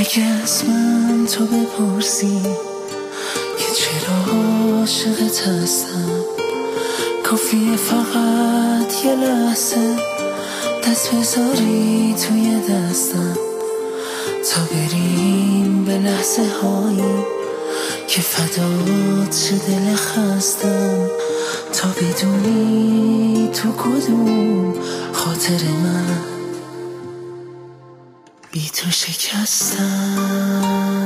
اگه از من تو بپرسی که چرا عاشقت هستم، کافیه فقط یه لحظه دست بذاری توی دستم تا بریم به لحظه هایی که فدات شه دل خستم، تا بدونی تو کدوم خاطر من بی تو شکستم.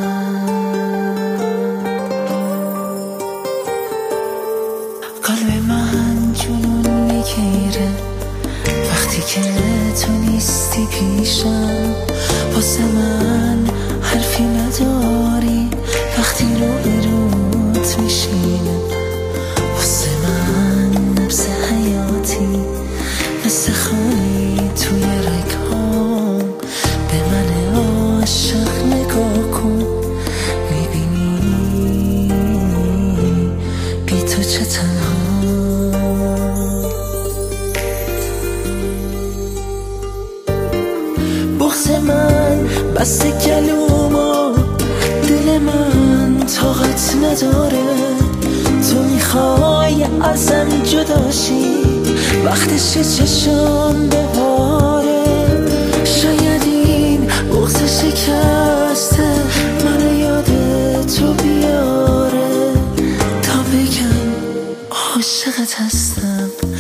قلب من جنون میگیره وقتی که تو نیستی پیشم، واسه من حرفی نداری وقتی رو بروت میشینم، واسه من نبض حیاتی مثل خالی توی رگهام، به من عاشق نگاه کن میبینی بی تو چه تنها. بغض من بسته گلومو، دل من طاقت نداره، تو میخوای ازم جداشی وقتش چشم بباره، شاید این بغض شکسته منو یاد تو بیاره تا بگم عاشقت هستم.